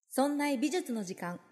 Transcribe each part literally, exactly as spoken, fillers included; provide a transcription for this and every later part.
そんな美術の時間。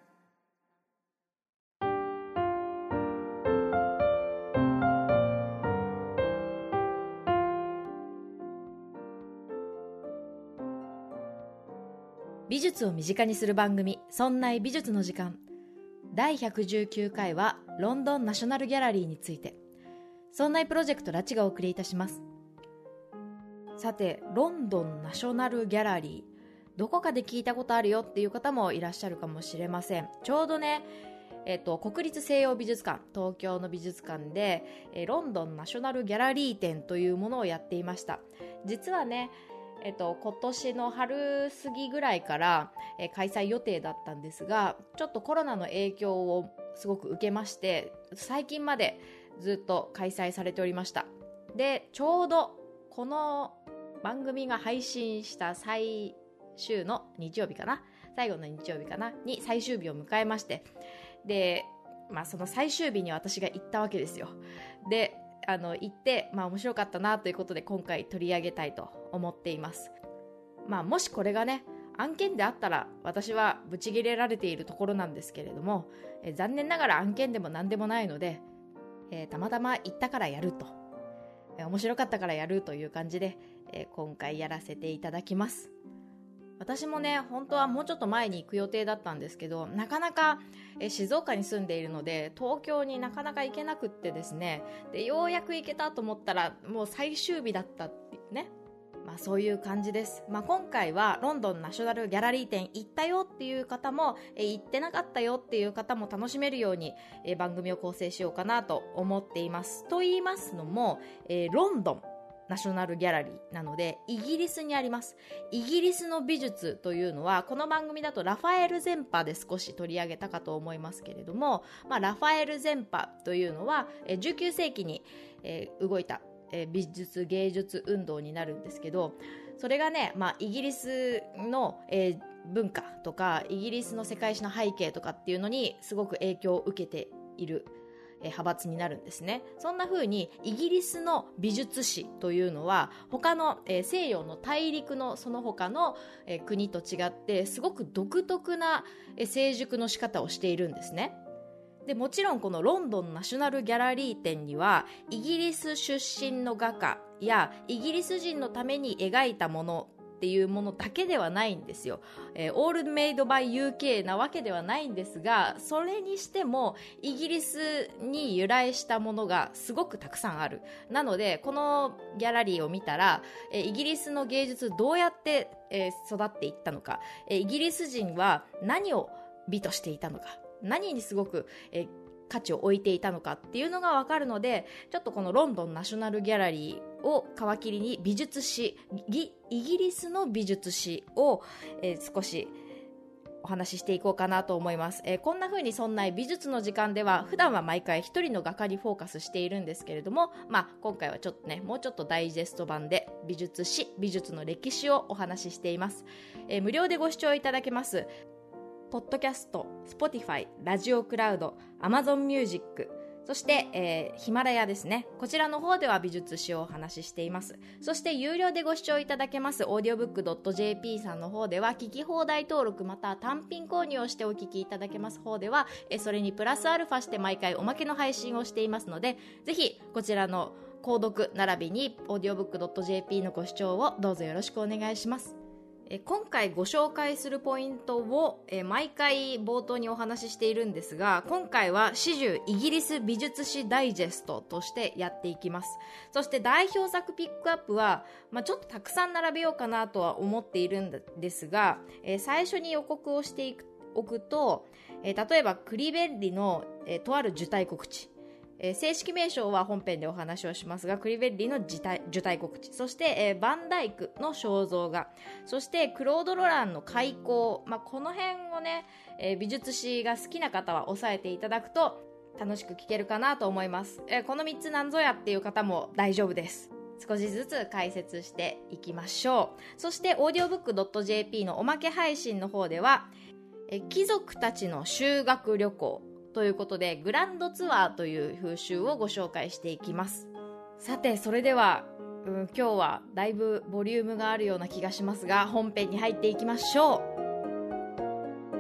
美術を身近にする番組、そんな美術の時間。だいひゃくじゅうきゅうかいはロンドンナショナルギャラリーについて、そんなプロジェクトラチがお送りいたします。さて、ロンドンナショナルギャラリー、どこかで聞いたことあるよっていう方もいらっしゃるかもしれません。ちょうどね、えっと、国立西洋美術館、東京の美術館で、えロンドンナショナルギャラリー展というものをやっていました。実はね、えっと、今年の春過ぎぐらいから、え開催予定だったんですが、ちょっとコロナの影響をすごく受けまして、最近までずっと開催されておりました。で、ちょうどこの番組が配信した最週の日曜日かな、最後の日曜日かなに最終日を迎えまして、で、まあ、その最終日に私が行ったわけですよ。で、あの行って、まあ、面白かったなということで今回取り上げたいと思っています。まあ、もしこれがね案件であったら私はブチギレられているところなんですけれども、え残念ながら案件でも何でもないので、えー、たまたま行ったからやると、えー、面白かったからやるという感じで、えー、今回やらせていただきます。私もね、本当はもうちょっと前に行く予定だったんですけど、なかなかえ静岡に住んでいるので東京になかなか行けなくってですね、でようやく行けたと思ったらもう最終日だったっていうね、まあ、そういう感じです。まあ、今回はロンドンナショナルギャラリー展行ったよっていう方もえ行ってなかったよっていう方も楽しめるようにえ番組を構成しようかなと思っています。と言いますのも、えー、ロンドンナショナルギャラリーなのでイギリスにあります。イギリスの美術というのはこの番組だとラファエル・ゼンパで少し取り上げたかと思いますけれども、まあ、ラファエル・ゼンパというのはじゅうきゅうせいきに動いた美術芸術運動になるんですけど、それがね、まあ、イギリスの文化とかイギリスの世界史の背景とかっていうのにすごく影響を受けている派閥になるんですね。そんな風にイギリスの美術史というのは他の、えー、西洋の大陸のその他の、えー、国と違ってすごく独特な、えー、成熟の仕方をしているんですね。でもちろんこのロンドンナショナルギャラリー展にはイギリス出身の画家やイギリス人のために描いたものっていうものだけではないんですよ。えー、オールメイドバイ ユーケー なわけではないんですが、それにしてもイギリスに由来したものがすごくたくさんある。なのでこのギャラリーを見たら、えー、イギリスの芸術どうやって、えー、育っていったのか、えー、イギリス人は何を美としていたのか、何にすごく、えー価値を置いていたのかっていうのが分かるので、ちょっとこのロンドンナショナルギャラリーを皮切りに美術史、イギリスの美術史を、えー、少しお話ししていこうかなと思います。えー、こんな風にそんな美術の時間では普段は毎回一人の画家にフォーカスしているんですけれども、まあ、今回はちょっとねもうちょっとダイジェスト版で美術史、美術の歴史をお話ししています。えー、無料でご視聴いただけますポッドキャスト、Spotify、ラジオクラウド、Amazon Music、そして、えー、ヒマラヤですね。こちらの方では美術史をお話ししています。そして有料でご視聴いただけます オーディオブックドットジェーピー さんの方では聞き放題登録また単品購入をしてお聞きいただけます方では、えー、それにプラスアルファして毎回おまけの配信をしていますので、ぜひこちらの購読並びに オーディオブックドットジェーピー のご視聴をどうぞよろしくお願いします。今回ご紹介するポイントを毎回冒頭にお話ししているんですが、今回は始終イギリス美術史ダイジェストとしてやっていきます。そして代表作ピックアップは、まあ、ちょっとたくさん並べようかなとは思っているんですが、最初に予告をしておくと、例えばクリベッリのとある受胎告知、えー、正式名称は本編でお話をしますが、クリベッリの受胎、受胎告知、そして、えー、バンダイクの肖像画、そしてクロード・ロランの開口、まあ、この辺をね、えー、美術史が好きな方は押さえていただくと楽しく聞けるかなと思います。えー、このみっつなんぞやっていう方も大丈夫です。少しずつ解説していきましょう。そして オーディオブックドットジェーピー のおまけ配信の方では、えー、貴族たちの修学旅行ということでグランドツアーという風習をご紹介していきます。さてそれでは、うん、今日はだいぶボリュームがあるような気がしますが本編に入っていきましょう。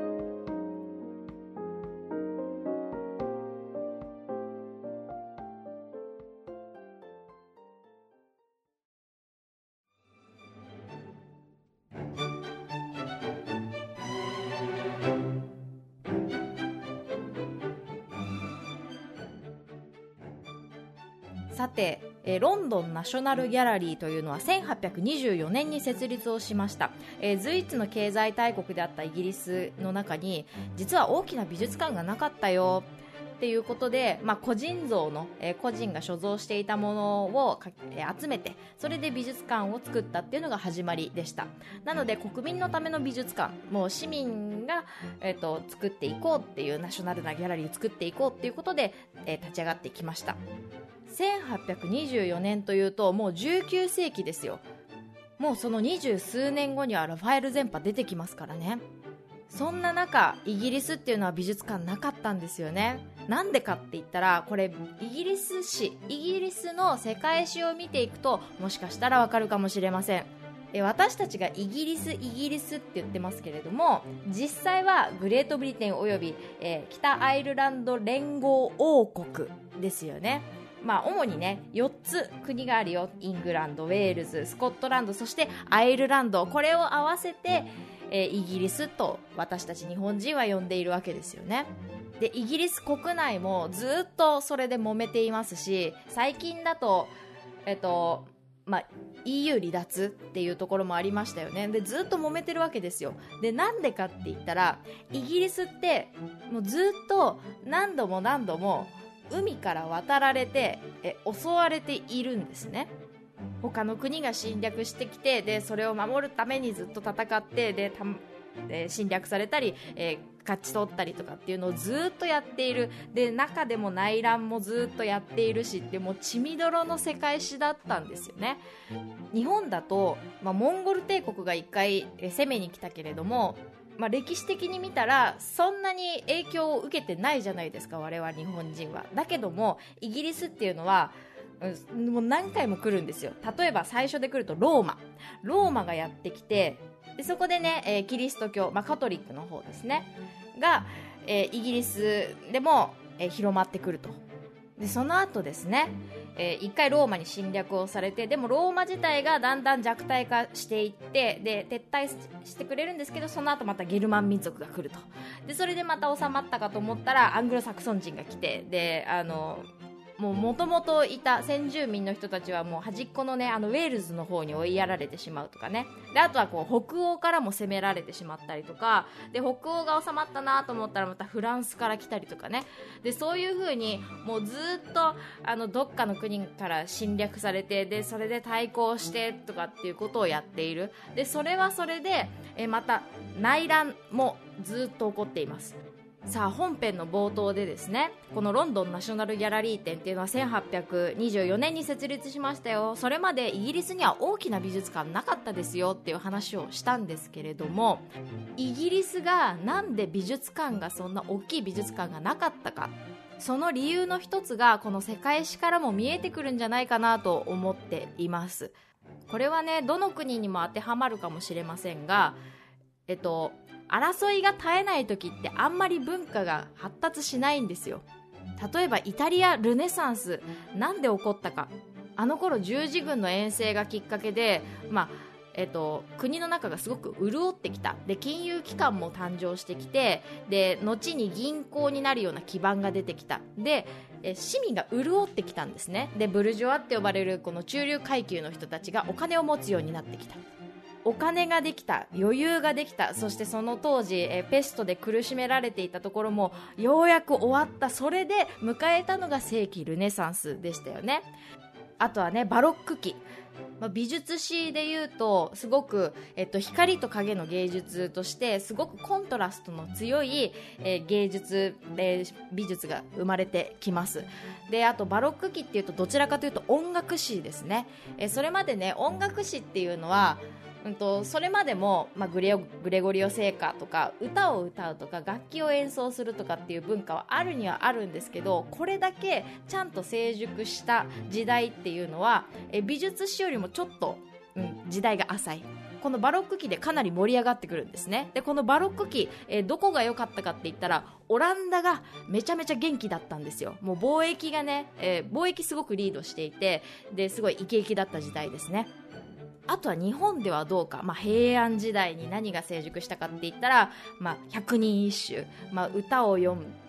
さて、えー、ロンドンナショナルギャラリーというのはせんはっぴゃくにじゅうよねんに設立をしました。えー、随一の経済大国であったイギリスの中に実は大きな美術館がなかったよっていうことで、まあ、個人像の、えー、個人が所蔵していたものをか、えー、集めて、それで美術館を作ったっていうのが始まりでした。なので国民のための美術館、もう市民が、えー、と作っていこうっていう、ナショナルなギャラリーを作っていこうっていうことで、えー、立ち上がってきました。せんはっぴゃくにじゅうよねんというともうじゅうきゅうせいきですよ。もうその二十数年後にはラファエル前派出てきますからね。そんな中イギリスっていうのは美術館なかったんですよね。なんでかって言ったら、これイギリス史イギリスの世界史を見ていくともしかしたらわかるかもしれません。え私たちがイギリスイギリスって言ってますけれども、実際はグレートブリテンおよび、えー、北アイルランド連合王国ですよね。まあ、主にねよっつ国があるよ。イングランド、ウェールズ、スコットランド、そしてアイルランド、これを合わせて、えー、イギリスと私たち日本人は呼んでいるわけですよね。でイギリス国内もずっとそれで揉めていますし、最近だとえっとまあ、イーユー 離脱っていうところもありましたよね。でずっと揉めてるわけですよ。でなんでかって言ったら、イギリスってもうずっと何度も何度も海から渡られてえ襲われているんですね。他の国が侵略してきて、でそれを守るためにずっと戦って、でたで侵略されたり、えー、勝ち取ったりとかっていうのをずっとやっている。で中でも内乱もずっとやっているしって、もう血みどろの世界史だったんですよね。日本だと、まあ、モンゴル帝国が一回攻めに来たけれども、まあ、歴史的に見たらそんなに影響を受けてないじゃないですか、我々日本人は。だけどもイギリスっていうのはもう何回も来るんですよ。例えば最初で来るとローマローマがやってきて、でそこでね、えー、キリスト教、まあ、カトリックの方ですねが、えー、イギリスでも、えー、広まってくると。でその後ですね、えー、一回ローマに侵略をされて、でもローマ自体がだんだん弱体化していって、で撤退してくれるんですけど、その後またゲルマン民族が来ると。でそれでまた収まったかと思ったらアングロサクソン人が来て、であのもともといた先住民の人たちはもう端っこのね、あのウェールズの方に追いやられてしまうとかね。であとはこう北欧からも攻められてしまったりとかで、北欧が収まったなと思ったらまたフランスから来たりとかね。でそういう風にもうずっとあのどっかの国から侵略されて、でそれで対抗してとかっていうことをやっている。でそれはそれでえまた内乱もずっと起こっています。さあ本編の冒頭でですね、このロンドンナショナルギャラリー展っていうのはせんはっぴゃくにじゅうよねんに設立しましたよ。それまでイギリスには大きな美術館なかったですよっていう話をしたんですけれども、イギリスがなんで美術館がそんな大きい美術館がなかったか、その理由の一つがこの世界史からも見えてくるんじゃないかなと思っています。これはねどの国にも当てはまるかもしれませんが、えっと争いが絶えない時ってあんまり文化が発達しないんですよ。例えばイタリアルネサンスなんで起こったか。あの頃十字軍の遠征がきっかけで、まあえっと、国の中がすごく潤ってきた。で金融機関も誕生してきて、で後に銀行になるような基盤が出てきた。でえ市民が潤ってきたんですね。でブルジョアって呼ばれるこの中流階級の人たちがお金を持つようになってきた。お金ができた、余裕ができた。そしてその当時えペストで苦しめられていたところもようやく終わった。それで迎えたのが世紀ルネサンスでしたよね。あとはねバロック期、まあ、美術史でいうとすごく、えっと、光と影の芸術としてすごくコントラストの強い、えー、芸術、えー、美術が生まれてきます。であとバロック期っていうとどちらかというと音楽史ですね。えー、それまでね音楽史っていうのはうんとそれまでも、まあ、グレオ、グレゴリオ聖歌とか歌を歌うとか楽器を演奏するとかっていう文化はあるにはあるんですけど、これだけちゃんと成熟した時代っていうのはえ美術史よりもちょっと、うん、時代が浅い。このバロック期でかなり盛り上がってくるんですね。でこのバロック期、えどこが良かったかって言ったらオランダがめちゃめちゃ元気だったんですよ。もう貿易がね、えー、貿易すごくリードしていて、ですごいイケイケだった時代ですね。あとは日本ではどうか、まあ、平安時代に何が成熟したかって言ったら、まあ、百人一首、まあ、歌を詠む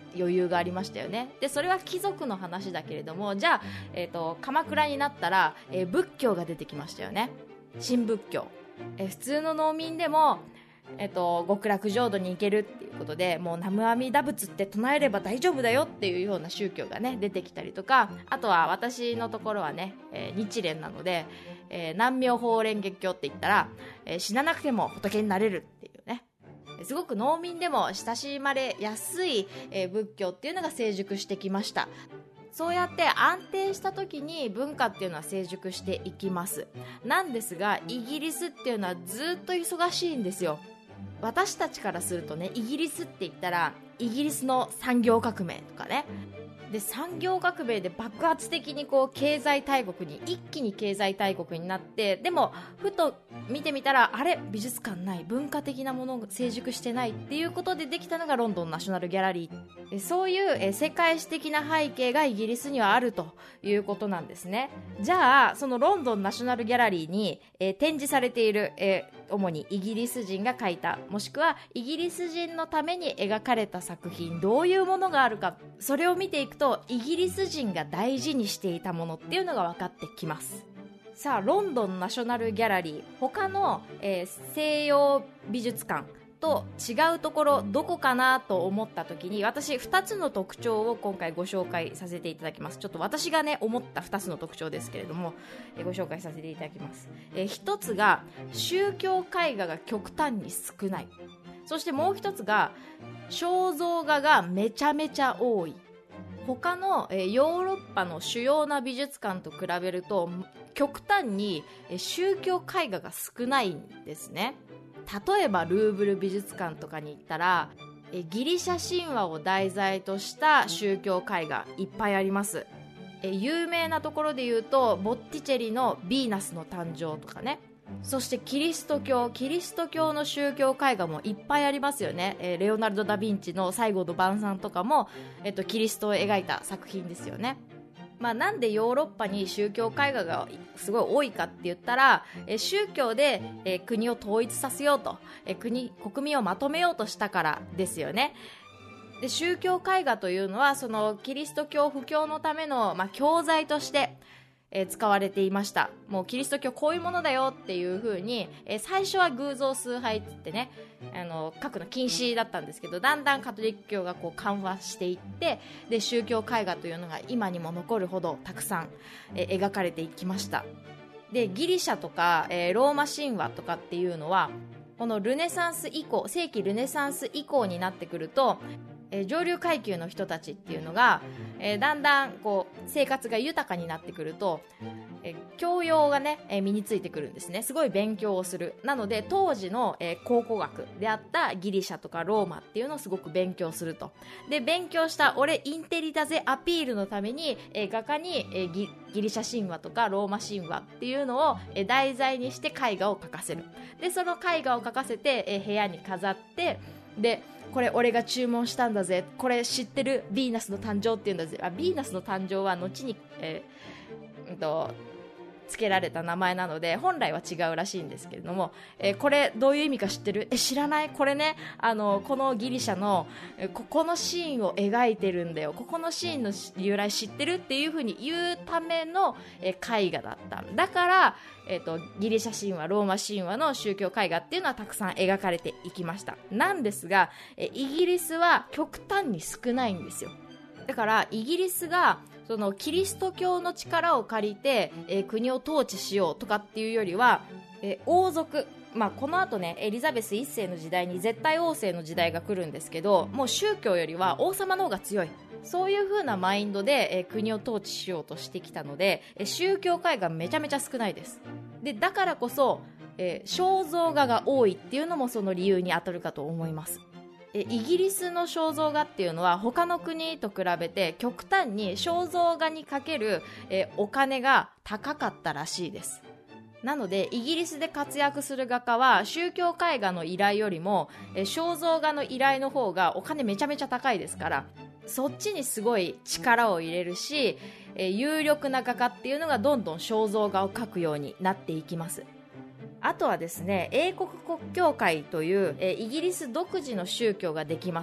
余裕がありましたよね。でそれは貴族の話だけれども、じゃあ、えーと、鎌倉になったら、えー、仏教が出てきましたよね。新仏教、えー、普通の農民でも、えーと、極楽浄土に行けるっていうことで、もう南無阿弥陀仏って唱えれば大丈夫だよっていうような宗教がね出てきたりとか、あとは私のところはね、えー、日蓮なので、えー、南無妙法蓮華経って言ったら、えー、死ななくても仏になれるっていうね、すごく農民でも親しまれやすい、えー、仏教っていうのが成熟してきました。そうやって安定した時に文化っていうのは成熟していきます。なんですが、イギリスっていうのはずっと忙しいんですよ。私たちからするとね、イギリスって言ったらイギリスの産業革命とかね、で産業革命で爆発的にこう経済大国に一気に経済大国になって、でもふと見てみたら、あれ美術館ない、文化的なものが成熟してないっていうことでできたのがロンドンナショナルギャラリー。そういう世界史的な背景がイギリスにはあるということなんですね。じゃあそのロンドンナショナルギャラリーに、えー、展示されている、えー、主にイギリス人が描いた、もしくはイギリス人のために描かれた作品、どういうものがあるか、それを見ていくとイギリス人が大事にしていたものっていうのが分かってきます。さあロンドンナショナルギャラリー、他の、えー、西洋美術館と違うところどこかなと思った時に、私ふたつの特徴を今回ご紹介させていただきます。ちょっと私がね思ったふたつの特徴ですけれども、えー、ご紹介させていただきます。えー、ひとつが宗教絵画が極端に少ない。そしてもうひとつが肖像画がめちゃめちゃ多い。他の、えー、ヨーロッパの主要な美術館と比べると極端に、えー、宗教絵画が少ないんですね。例えばルーブル美術館とかに行ったら、えー、ギリシャ神話を題材とした宗教絵画いっぱいあります。えー、有名なところで言うとボッティチェリのヴィーナスの誕生とかね、そしてキリスト教キリスト教の宗教絵画もいっぱいありますよね。えー、レオナルド・ダ・ヴィンチの最後の晩餐とかも、えっと、キリストを描いた作品ですよね。まあ、なんでヨーロッパに宗教絵画がすごい多いかって言ったら、えー、宗教で、えー、国を統一させようと、えー、国国民をまとめようとしたからですよね。で宗教絵画というのはそのキリスト教布教のための、まあ、教材としてえー、使われていました。もうキリスト教こういうものだよっていう風に、えー、最初は偶像崇拝って言ってね、あの書くの禁止だったんですけど、だんだんカトリック教がこう緩和していって、で宗教絵画というのが今にも残るほどたくさん、えー、描かれていきました。でギリシャとか、えー、ローマ神話とかっていうのはこのルネサンス以降、世紀ルネサンス以降になってくると、えー、上流階級の人たちっていうのが、えー、だんだんこう生活が豊かになってくると、えー、教養がね、えー、身についてくるんですね。すごい勉強をする。なので当時の、えー、考古学であったギリシャとかローマっていうのをすごく勉強すると。で勉強した俺インテリだぜアピールのために、えー、画家に、えー、ギ, ギリシャ神話とかローマ神話っていうのを、えー、題材にして絵画を描かせる。でその絵画を描かせて、えー、部屋に飾って、でこれ俺が注文したんだぜ、これ知ってる、ヴィーナスの誕生っていうんだぜ。あ、ヴィーナスの誕生は後に、えー、うんと付けられた名前なので本来は違うらしいんですけれども、えー、これどういう意味か知ってる？え知らない？これね、あのこのギリシャの、えー、ここのシーンを描いてるんだよ、ここのシーンの由来知ってるっていう風に言うための、えー、絵画だっただから、えーと、ギリシャ神話ローマ神話の宗教絵画っていうのはたくさん描かれていきました。なんですが、えー、イギリスは極端に少ないんですよ。だからイギリスがそのキリスト教の力を借りて、えー、国を統治しようとかっていうよりは、えー、王族、まあ、この後ねエリザベスいっせいの時代に絶対王政の時代が来るんですけど、もう宗教よりは王様の方が強い、そういう風なマインドで、えー、国を統治しようとしてきたので、えー、宗教絵画めちゃめちゃ少ないです。でだからこそ、えー、肖像画が多いっていうのもその理由に当たるかと思います。イギリスの肖像画っていうのは他の国と比べて極端に肖像画にかける、えお金が高かったらしいです。なのでイギリスで活躍する画家は宗教絵画の依頼よりも、え肖像画の依頼の方がお金めちゃめちゃ高いですから、そっちにすごい力を入れるし、え有力な画家っていうのがどんどん肖像画を描くようになっていきます。あとはですね、英国国教会という、えー、イギリス独自の宗教ができます。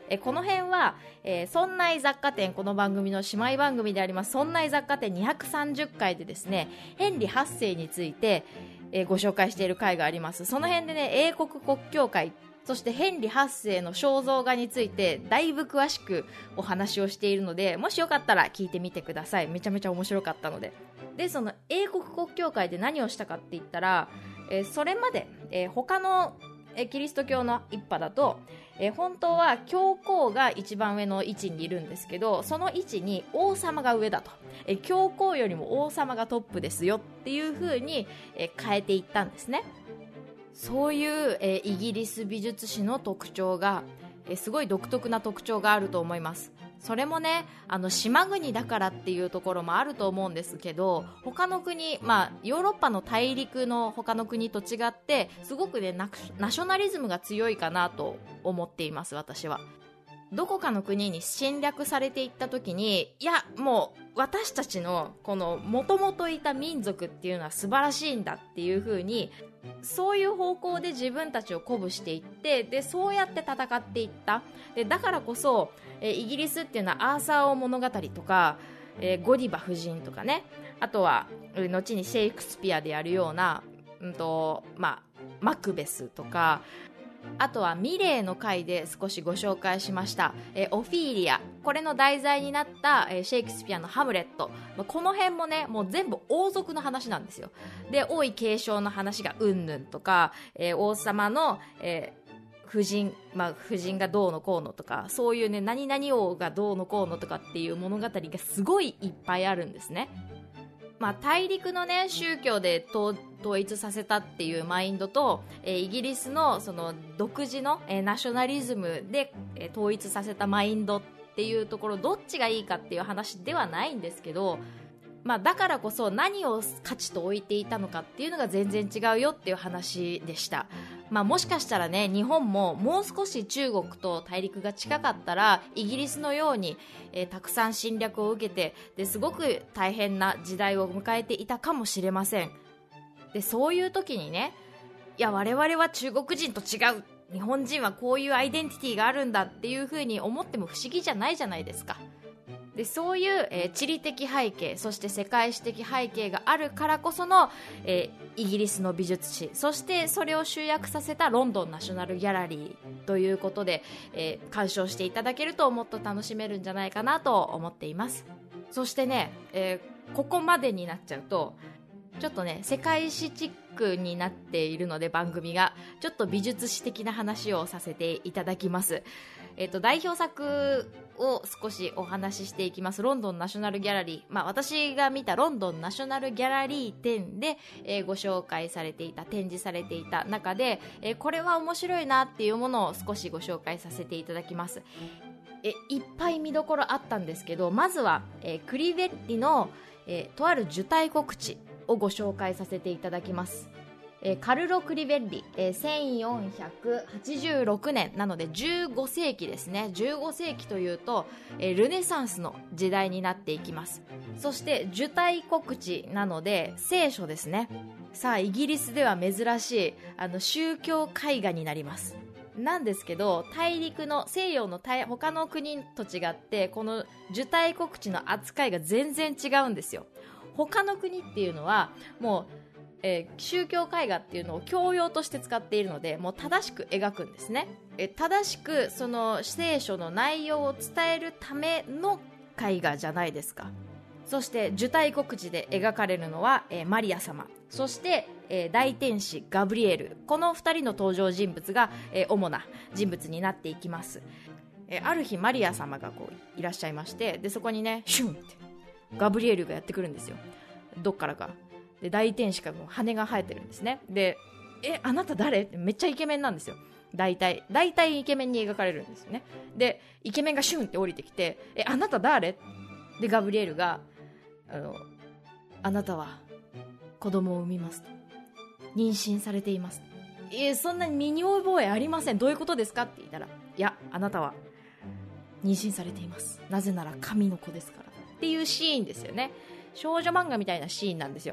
えこの辺は、えー、そんない雑貨店、この番組の姉妹番組でありますそんない雑貨店にひゃくさんじゅっかいでですね、ヘンリーはっせいについて、えー、ご紹介している回があります。その辺でね、英国国教会、そしてヘンリーはっせいの肖像画についてだいぶ詳しくお話をしているので、もしよかったら聞いてみてください。めちゃめちゃ面白かったので。で、その英国国教会で何をしたかって言ったら、えー、それまで、えー、他の、えー、キリスト教の一派だと、えー、本当は教皇が一番上の位置にいるんですけど、その位置に王様が上だと、えー、教皇よりも王様がトップですよっていう風に、えー、変えていったんですね。そういう、えー、イギリス美術史の特徴が、えー、すごい独特な特徴があると思います。それもね、あの島国だからっていうところもあると思うんですけど、他の国、まあ、ヨーロッパの大陸の他の国と違ってすごくね、ナショナリズムが強いかなと思っています。私はどこかの国に侵略されていった時に、いやもう私たちのこの元々いた民族っていうのは素晴らしいんだっていう風に、そういう方向で自分たちを鼓舞していって、でそうやって戦っていった。でだからこそ、えー、イギリスっていうのはアーサー王物語とか、えー、ゴディバ夫人とかね、あとは後にシェイクスピアでやるような、うんとまあ、マクベスとか、あとはミレーの回で少しご紹介しました、えー、オフィーリア、これの題材になった、えー、シェイクスピアのハムレット、この辺もね、もう全部王族の話なんですよ。で王位継承の話がうんぬんとか、えー、王様の、えー、夫人、まあ、夫人がどうのこうのとか、そういうね、何々王がどうのこうのとかっていう物語がすごいいっぱいあるんですね。まあ、大陸の、ね、宗教で統一させたっていうマインドと、えー、イギリス の, その独自の、えー、ナショナリズムで、えー、統一させたマインドっていうところ、どっちがいいかっていう話ではないんですけど、まあ、だからこそ何を価値と置いていたのかっていうのが全然違うよっていう話でした。まあ、もしかしたらね、日本ももう少し中国と大陸が近かったらイギリスのように、えー、たくさん侵略を受けて、ですごく大変な時代を迎えていたかもしれません。でそういう時にね、いや我々は中国人と違う、日本人はこういうアイデンティティがあるんだっていう風に思っても不思議じゃないじゃないですか。でそういう、えー、地理的背景、そして世界史的背景があるからこその、えー、イギリスの美術史、そしてそれを集約させたロンドンナショナルギャラリーということで、えー、鑑賞していただけるともっと楽しめるんじゃないかなと思っています。そしてね、えー、ここまでになっちゃうとちょっとね、世界史チックになっているので、番組がちょっと美術史的な話をさせていただきます。えっと、代表作を少しお話ししていきます。ロンドンナショナルギャラリー、まあ、私が見たロンドンナショナルギャラリー展で、えー、ご紹介されていた、展示されていた中で、えー、これは面白いなっていうものを少しご紹介させていただきます。えいっぱい見どころあったんですけど、まずは、えー、クリベッリの、えー、とある受胎告知をご紹介させていただきます。えー、カルロ・クリベッリ、えー、せんよんひゃくはちじゅうろくねんなのでじゅうごせいきですね。じゅうごせいきというと、えー、ルネサンスの時代になっていきます。そして受胎告知なので聖書ですね。さあイギリスでは珍しいあの宗教絵画になりますなんですけど、大陸の西洋の他の国と違ってこの受胎告知の扱いが全然違うんですよ。他の国っていうのはもうえー、宗教絵画っていうのを教養として使っているので、もう正しく描くんですね。えー、正しくその聖書の内容を伝えるための絵画じゃないですか。そして受胎告知で描かれるのは、えー、マリア様、そして、えー、大天使ガブリエル、このふたりの登場人物が、えー、主な人物になっていきます。えー、ある日マリア様がこういらっしゃいまして、でそこにねシュンってガブリエルがやってくるんですよ。どっからかで大天使から羽が生えてるんですね。でえあなた誰ってめっちゃイケメンなんですよ。大体大体イケメンに描かれるんですよね。でイケメンがシュンって降りてきて、えあなた誰でガブリエルがあのあなたは子供を産みますと、妊娠されています、えそんなに身に覚えありません、どういうことですかって言ったら、いやあなたは妊娠されています、なぜなら神の子ですからっていうシーンですよね。少女漫画みたいなシーンなんですよ。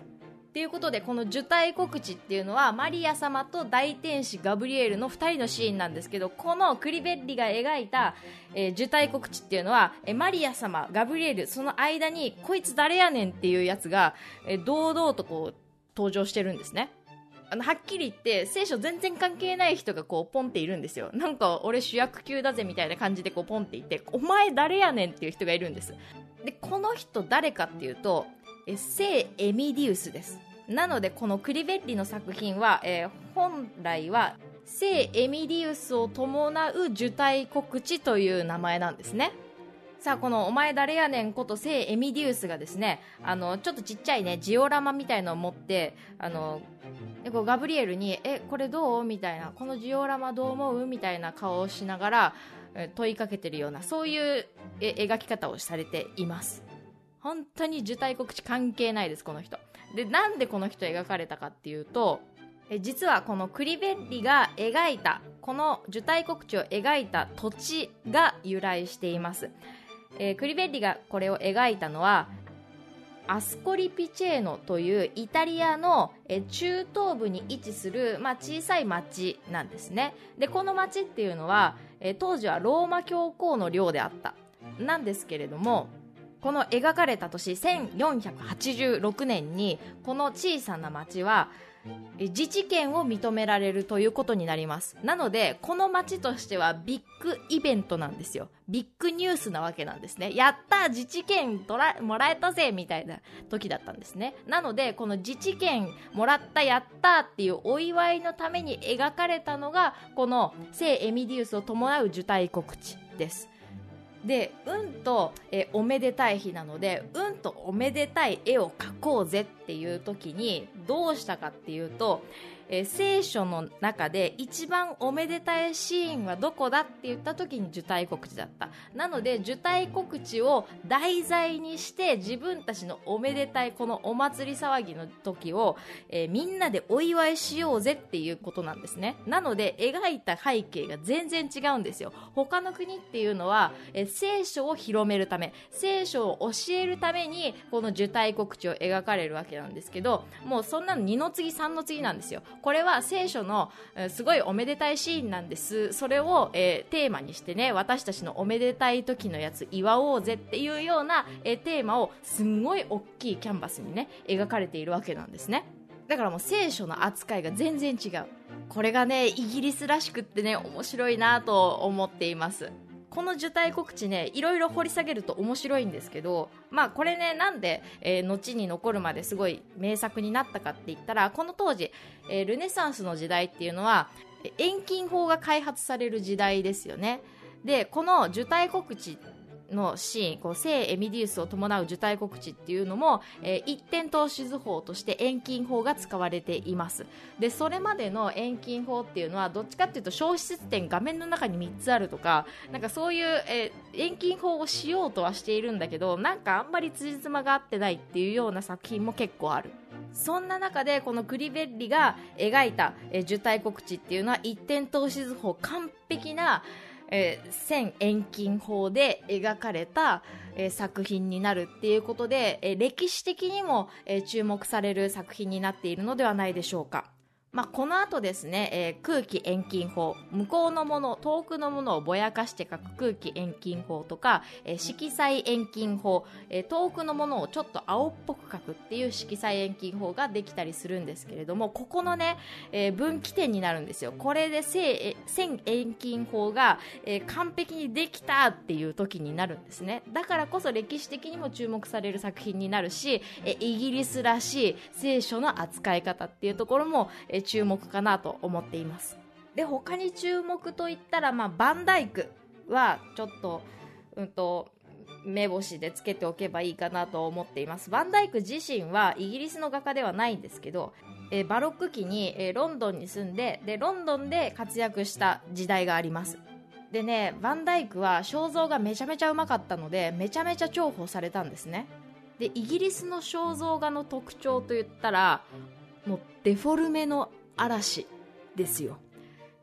っていうことで、この受胎告知っていうのはマリア様と大天使ガブリエルのふたりのシーンなんですけど、このクリベッリが描いた、えー、受胎告知っていうのは、えー、マリア様、ガブリエル、その間にこいつ誰やねんっていうやつが、えー、堂々とこう登場してるんですね。あのはっきり言って聖書全然関係ない人がこうポンっているんですよ。なんか俺主役級だぜみたいな感じでこうポンっていて、お前誰やねんっていう人がいるんです。でこの人誰かっていうと、え聖エミディウスです。なのでこのクリベッリの作品は、えー、本来は聖エミディウスを伴う受胎告知という名前なんですね。さあこのお前誰やねんこと聖エミディウスがですね、あのちょっとちっちゃいねジオラマみたいのを持って、あのでこうガブリエルにえこれどうみたいな、このジオラマどう思うみたいな顔をしながら問いかけてるような、そういうえ描き方をされています。本当に受胎告知関係ないですこの人で。なんでこの人描かれたかっていうと、え実はこのクリベッリが描いたこの受胎告知を描いた土地が由来しています。えー、クリベッリがこれを描いたのはアスコリピチェーノというイタリアの、えー、中東部に位置する、まあ、小さい町なんですね。でこの町っていうのは、えー、当時はローマ教皇の領であったなんですけれども、この描かれた年せんよんひゃくはちじゅうろくねんにこの小さな町は自治権を認められるということになります。なのでこの町としてはビッグイベントなんですよ。ビッグニュースなわけなんですね。やった自治権取らもらえたぜみたいな時だったんですね。なのでこの自治権もらったやったっていうお祝いのために描かれたのがこの聖エミディウスを伴う受胎告知です。で運と、えおめでたい日なので運とおめでたい絵を描こうぜっていう時にどうしたかっていうと、え聖書の中で一番おめでたいシーンはどこだって言った時に受胎告知だった。なので受胎告知を題材にして自分たちのおめでたいこのお祭り騒ぎの時を、えー、みんなでお祝いしようぜっていうことなんですね。なので描いた背景が全然違うんですよ。他の国っていうのは、えー、聖書を広めるため聖書を教えるためにこの受胎告知を描かれるわけなんですけど、もうそんなのにの次さんの次なんですよ。これは聖書の、えー、すごいおめでたいシーンなんです。それを、えー、テーマにしてね、私たちのおめでたい時のやつ祝おうぜっていうような、えー、テーマをすんごい大きいキャンバスにね描かれているわけなんですね。だからもう聖書の扱いが全然違う。これがねイギリスらしくってね面白いなと思っています。この受胎告知ねいろいろ掘り下げると面白いんですけど、まあこれねなんで、えー、後に残るまですごい名作になったかって言ったら、この当時、えー、ルネサンスの時代っていうのは遠近法が開発される時代ですよね。でこの受胎告知のシーン、こう聖エミディウスを伴う受胎告知っていうのも、えー、一点透視図法として遠近法が使われています。でそれまでの遠近法っていうのはどっちかっていうと小接点画面の中にみっつあるとか、なんかそういう、えー、遠近法をしようとはしているんだけど、なんかあんまり辻褄が合ってないっていうような作品も結構ある。そんな中でこのクリベッリが描いた、えー、受胎告知っていうのは一点透視図法完璧なえー、線遠近法で描かれた、えー、作品になるっていうことで、えー、歴史的にも、えー、注目される作品になっているのではないでしょうか。まあ、この後ですね、えー、空気遠近法、向こうのもの遠くのものをぼやかして書く空気遠近法とか、えー、色彩遠近法、えー、遠くのものをちょっと青っぽく書くっていう色彩遠近法ができたりするんですけれども、ここのね、えー、分岐点になるんですよ。これで線遠近法が、えー、完璧にできたっていう時になるんですね。だからこそ歴史的にも注目される作品になるし、えー、イギリスらしい聖書の扱い方っていうところも、えー注目かなと思っています。で他に注目といったら、まあ、バンダイクはちょっと、うんと目星でつけておけばいいかなと思っています。バンダイク自身はイギリスの画家ではないんですけど、えー、バロック期に、えー、ロンドンに住んで、でロンドンで活躍した時代があります。でねバンダイクは肖像がめちゃめちゃうまかったのでめちゃめちゃ重宝されたんですね。でイギリスの肖像画の特徴といったらもうデフォルメの嵐ですよ。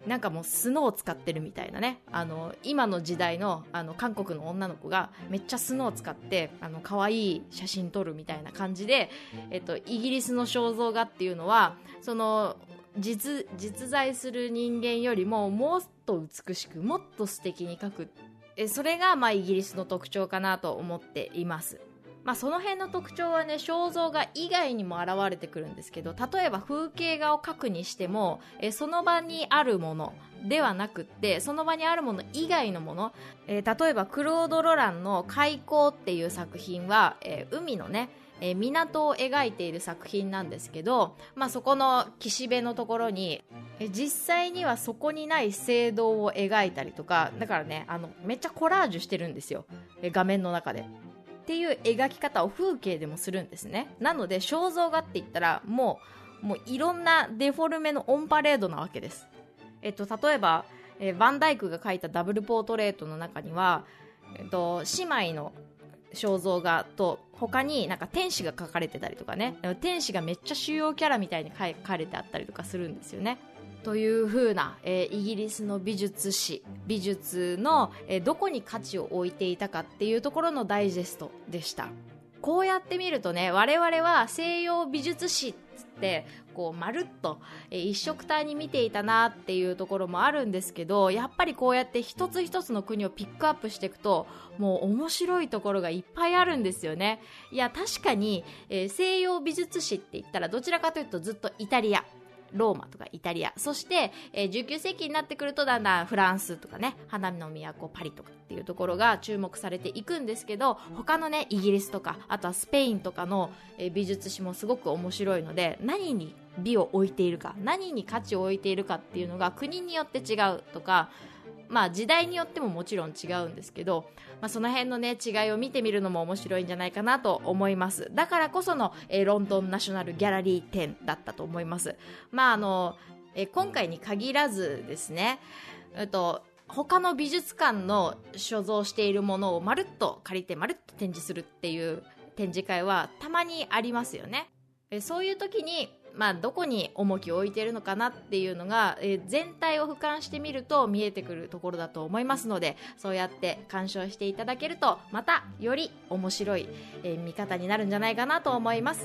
なんかもうスノーを使ってるみたいなね、あの今の時代のあの韓国の女の子がめっちゃスノーを使ってあの可愛い写真撮るみたいな感じで、えっと、イギリスの肖像画っていうのはその 実, 実在する人間よりももっと美しくもっと素敵に描く、えそれがまあイギリスの特徴かなと思っています。まあ、その辺の特徴はね、肖像画以外にも現れてくるんですけど、例えば風景画を描くにしてもえその場にあるものではなくって、その場にあるもの以外のもの、えー、例えばクロード・ロランの海溝っていう作品は、えー、海のね、えー、港を描いている作品なんですけど、まあ、そこの岸辺のところにえ実際にはそこにない聖堂を描いたりとか、だからね、あのめっちゃコラージュしてるんですよ、え画面の中でっていう描き方を風景でもするんですね。なので肖像画って言ったらもう、もういろんなデフォルメのオンパレードなわけです。えっと、例えば、えー、バンダイクが描いたダブルポートレートの中には、えっと、姉妹の肖像画と他になんか天使が描かれてたりとかね、天使がめっちゃ主要キャラみたいに描かれてあったりとかするんですよね。という風な、えー、イギリスの美術史美術の、えー、どこに価値を置いていたかっていうところのダイジェストでした。こうやって見るとね、我々は西洋美術史っつってこうまるっと、えー、一色体に見ていたなっていうところもあるんですけど、やっぱりこうやって一つ一つの国をピックアップしていくともう面白いところがいっぱいあるんですよね。いや確かに、えー、西洋美術史って言ったらどちらかというとずっとイタリア、ローマとかイタリア、そして、えー、じゅうきゅう世紀になってくるとだんだんフランスとかね、花の都パリとかっていうところが注目されていくんですけど、他のねイギリスとかあとはスペインとかの、えー、美術史もすごく面白いので、何に美を置いているか、何に価値を置いているかっていうのが国によって違うとか、まあ時代によってももちろん違うんですけど、まあ、その辺のね違いを見てみるのも面白いんじゃないかなと思います。だからこその、えー、ロンドンナショナルギャラリー展だったと思います。まああの、えー、今回に限らずですね、えっと他の美術館の所蔵しているものをまるっと借りてまるっと展示するっていう展示会はたまにありますよね。えー、そういう時にまあ、どこに重きを置いているのかなっていうのが、えー、全体を俯瞰してみると見えてくるところだと思いますので、そうやって鑑賞していただけるとまたより面白い、えー、見方になるんじゃないかなと思います。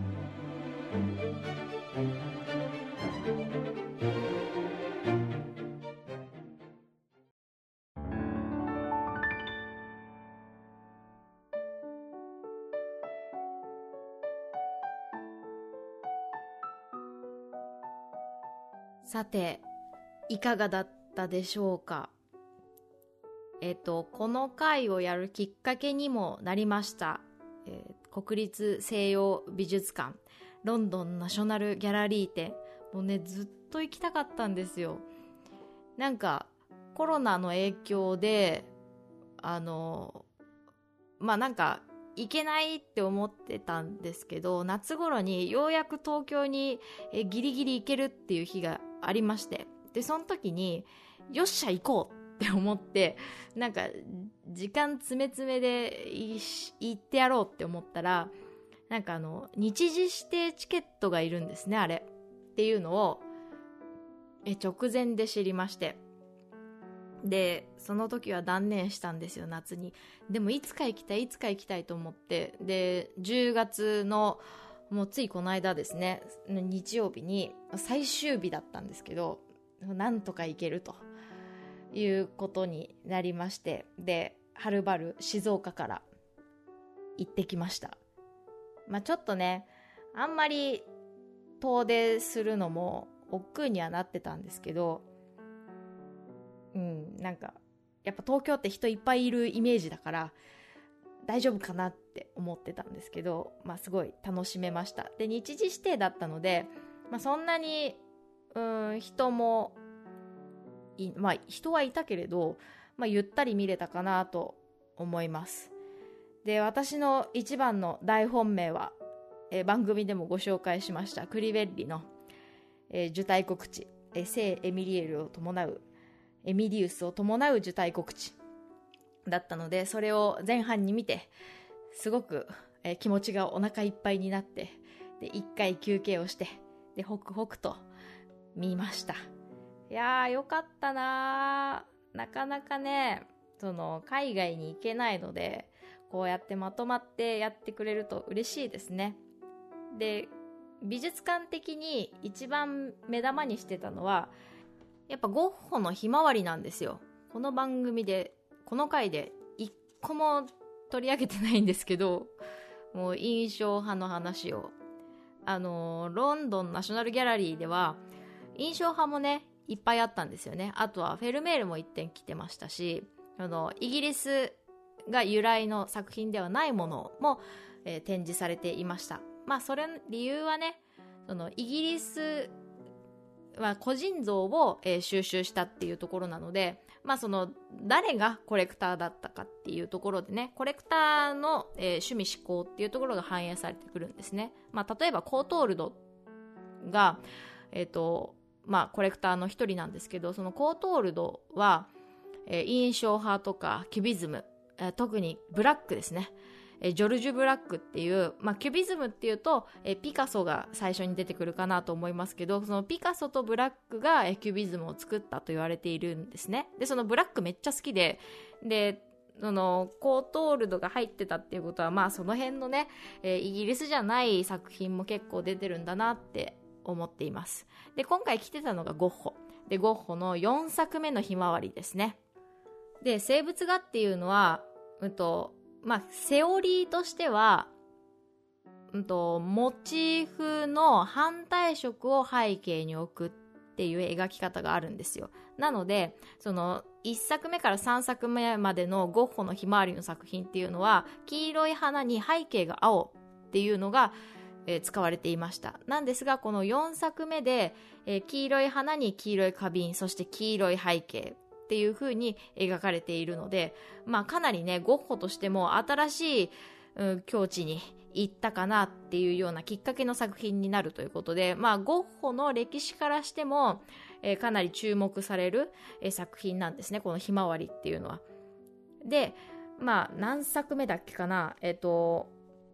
さていかがだったでしょうか。えっとこの回をやるきっかけにもなりました、えー、国立西洋美術館ロンドンナショナルギャラリー展、もうねずっと行きたかったんですよ。なんかコロナの影響であのまあなんか行けないって思ってたんですけど、夏頃にようやく東京にえギリギリ行けるっていう日がありまして、でその時によっしゃ行こうって思って、なんか時間詰め詰めで行ってやろうって思ったら、なんかあの日時指定チケットがいるんですね、あれっていうのをえ直前で知りまして、でその時は断念したんですよ、夏に。でもいつか行きたいいつか行きたいと思って、でじゅうがつのもうついこの間ですね、日曜日に最終日だったんですけど、なんとか行けるということになりまして、ではるばる静岡から行ってきました。まあちょっとねあんまり遠出するのも億劫にはなってたんですけど、うんなんかやっぱ東京って人いっぱいいるイメージだから大丈夫かなって思ってたんですけど、まあすごい楽しめました。で日時指定だったので、まあ、そんなにうん人もいまあ人はいたけれど、まあ、ゆったり見れたかなと思います。で私の一番の大本命は、えー、番組でもご紹介しましたクリベッリの、えー、受胎告知、えー、聖エミリエルを伴うエミリウスを伴う受胎告知だったので、それを前半に見てすごく、えー、気持ちがお腹いっぱいになって、で一回休憩をして、でホクホクと見ました。 いやーよかったなー。なかなかね、その海外に行けないので、こうやってまとまってやってくれると嬉しいですね。で、美術館的に一番目玉にしてたのは、やっぱゴッホのひまわりなんですよ。この番組で、この回で一個も取り上げてないんですけど、もう印象派の話を。あの、ロンドンナショナルギャラリーでは、印象派もね、いっぱいあったんですよね。あとはフェルメールも一点来てましたし、あの、イギリスが由来の作品ではないものも、えー、展示されていました。まあ、それ、理由はね、その、イギリスは個人像を、えー、収集したっていうところなので、まあ、その、誰がコレクターだったかっていうところでね、コレクターの、えー、趣味思考っていうところが反映されてくるんですね。まあ、例えば、コートールドが、えっと、まあ、コレクターの一人なんですけど、そのコートールドは、えー、印象派とかキュビズム、えー、特にブラックですね、えー、ジョルジュ・ブラックっていう、まあ、キュビズムっていうと、えー、ピカソが最初に出てくるかなと思いますけど、そのピカソとブラックが、えー、キュビズムを作ったと言われているんですね。で、そのブラックめっちゃ好きで、で、そのコートールドが入ってたっていうことは、まあその辺のね、えー、イギリスじゃない作品も結構出てるんだなって思っています。で、今回来てたのがゴッホ。で、ゴッホのよんさくめのひまわりですね。で、生物画っていうのは、うんと、まあ、セオリーとしては、うんと、モチーフの反対色を背景に置くっていう描き方があるんですよ。なので、その、いっさくめからさんさくめまでのゴッホのひまわりの作品っていうのは、黄色い花に背景が青っていうのが、えー、使われていました。なんですが、このよんさくめで、えー、黄色い花に黄色い花瓶、そして黄色い背景っていう風に描かれているので、まあかなりね、ゴッホとしても新しい、うん、境地に行ったかなっていうようなきっかけの作品になるということで、まあゴッホの歴史からしても、えー、かなり注目される、えー、作品なんですね、このひまわりっていうのは。で、まあ何作目だっけかな、えっと、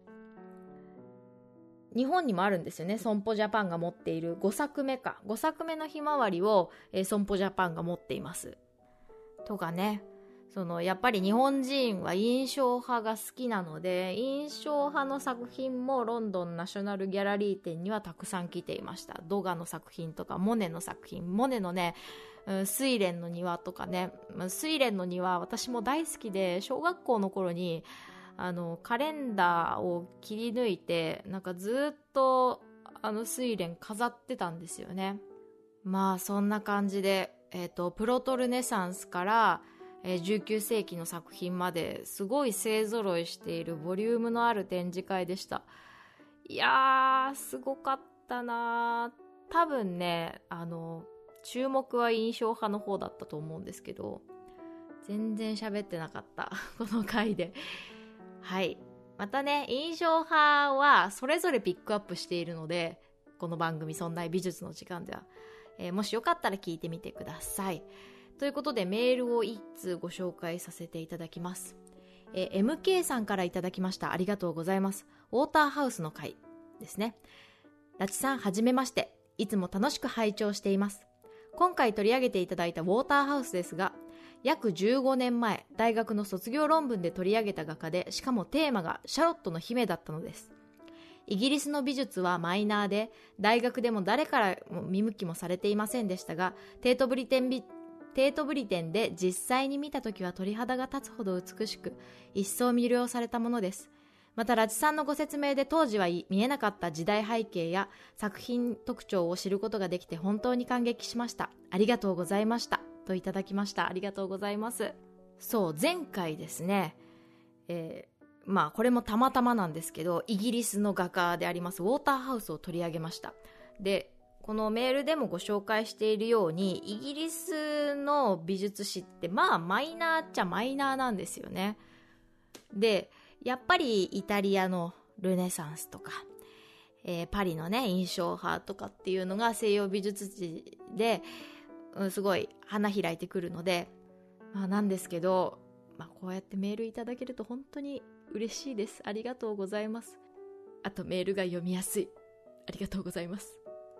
日本にもあるんですよね。損保ジャパンが持っているごさくめか。ごさくめのひまわりを、えー、損保ジャパンが持っています。とかね。その、やっぱり日本人は印象派が好きなので、印象派の作品もロンドンナショナルギャラリー展にはたくさん来ていました。ドガの作品とか、モネの作品。モネのね、うん、睡蓮の庭とかね。睡蓮の庭、私も大好きで、小学校の頃に、あのカレンダーを切り抜いてなんかずっとあの睡蓮飾ってたんですよね。まあそんな感じで、えーと、プロトルネサンスから、えー、じゅうきゅうせいきの作品まですごい勢ぞろいしているボリュームのある展示会でした。いやーすごかったな。多分ね、あの注目は印象派の方だったと思うんですけど、全然喋ってなかったこの回で。はい。またね、印象派はそれぞれピックアップしているので、この番組、そんな美術の時間では、えー、もしよかったら聞いてみてください。ということで、メールを一通ご紹介させていただきます。えー、エムケー さんからいただきました。ありがとうございます。ウォーターハウスの回ですね。ラチさん、はじめまして。いつも楽しく拝聴しています。今回取り上げていただいたウォーターハウスですが、約じゅうごねんまえ、大学の卒業論文で取り上げた画家で、しかもテーマがシャロットの姫だったのです。イギリスの美術はマイナーで、大学でも誰からも見向きもされていませんでしたが、テートブリテン美テートブリテンで実際に見たときは鳥肌が立つほど美しく、一層魅了されたものです。またラチさんのご説明で当時は見えなかった時代背景や作品特徴を知ることができて本当に感激しました。ありがとうございました。といただきました。ありがとうございます。そう、前回ですね、えー、まあこれもたまたまなんですけど、イギリスの画家でありますウォーターハウスを取り上げました。で、このメールでもご紹介しているように、イギリスの美術史ってまあマイナーっちゃマイナーなんですよね。で、やっぱりイタリアのルネサンスとか、えー、パリのね印象派とかっていうのが西洋美術史で、うん、すごい花開いてくるので、まあ、なんですけど、まあ、こうやってメールいただけると本当に嬉しいです。ありがとうございます。あとメールが読みやすい。ありがとうございます。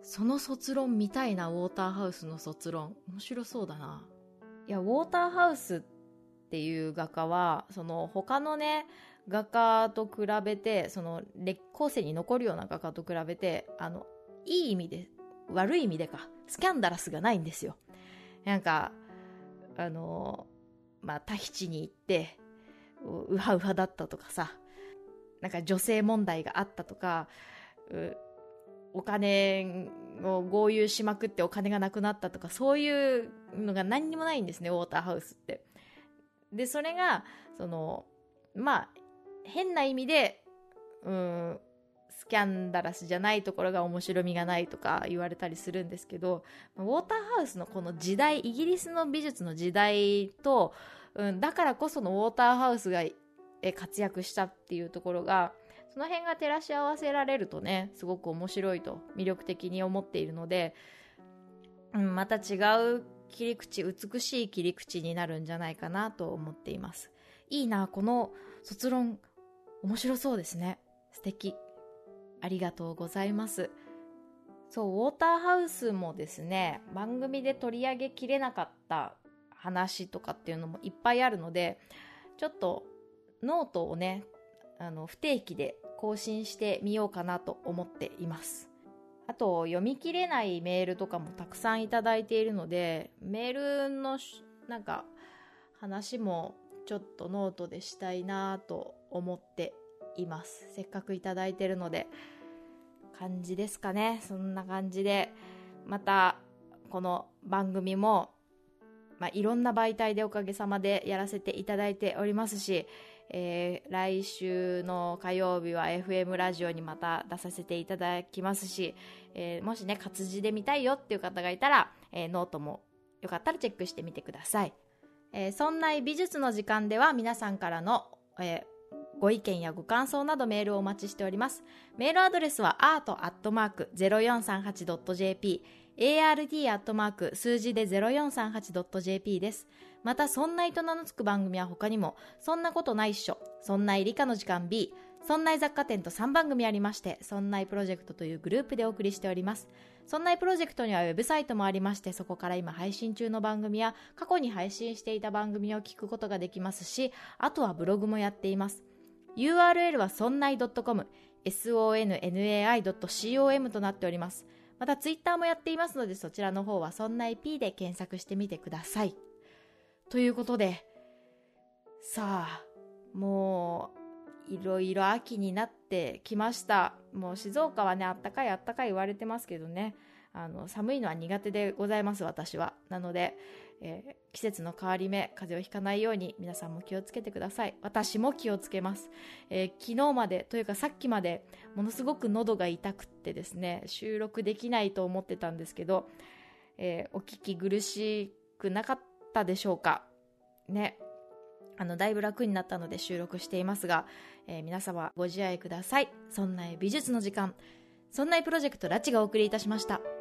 その卒論見たいな。ウォーターハウスの卒論面白そうだな。いや、ウォーターハウスっていう画家はその他のね画家と比べて、その後世に残るような画家と比べて、あのいい意味で悪い意味でかスキャンダラスがないんですよ。なんかあのまあタヒチに行ってウハウハだったとかさ、なんか女性問題があったとか、お金を豪遊しまくってお金がなくなったとか、そういうのが何にもないんですね、ウォーターハウスって。でそれがそのまあ変な意味でうーんスキャンダラスじゃないところが面白みがないとか言われたりするんですけど、ウォーターハウスのこの時代、イギリスの美術の時代と、うん、だからこそのウォーターハウスが活躍したっていうところが、その辺が照らし合わせられるとね、すごく面白いと魅力的に思っているので、うん、また違う切り口、美しい切り口になるんじゃないかなと思っています。いいな、この卒論面白そうですね。素敵、ありがとうございます。そう、ウォーターハウスもですね、番組で取り上げきれなかった話とかっていうのもいっぱいあるので、ちょっとノートをね、あの不定期で更新してみようかなと思っています。あと読み切れないメールとかもたくさんいただいているので、メールのなんか話もちょっとノートでしたいなと思っています。せっかくいただいているので、感じですかね。そんな感じでまたこの番組も、まあ、いろんな媒体でおかげさまでやらせていただいておりますし、えー、来週の火曜日は エフエム ラジオにまた出させていただきますし、えー、もしね活字で見たいよっていう方がいたら、えー、ノートもよかったらチェックしてみてください。えー、そんな美術の時間では皆さんからの、えー、ご意見やご感想などメールをお待ちしております。メールアドレスは アート アットマーク ゼロよんさんはち ドット ジェーピー、アールティー アットマーク数字で ゼロよんさんはち ドット ジェーピー です。また、そんないと名の付く番組は他にも、そんなことないっしょ、そんない理科の時間 B、そんない雑貨店とさんばん組ありまして、そんないプロジェクトというグループでお送りしております。そんないプロジェクトにはウェブサイトもありまして、そこから今配信中の番組や過去に配信していた番組を聞くことができますし、あとはブログもやっています。ユーアールエル はそんない .com、ソンナイ ドット コム となっております。またツイッターもやっていますので、そちらの方はそんない P で検索してみてください。ということで、さあもういろいろ秋になってきました。もう静岡はね、あったかいあったかい言われてますけどね、あの寒いのは苦手でございます、私は。なので、えー、季節の変わり目、風邪をひかないように皆さんも気をつけてください。私も気をつけます。えー、昨日までというかさっきまでものすごく喉が痛くってですね、収録できないと思ってたんですけど、えー、お聞き苦しくなかったでしょうかね。あのだいぶ楽になったので収録していますが、えー、皆様ご自愛ください。そんな美術の時間、そんなプロジェクトラチがお送りいたしました。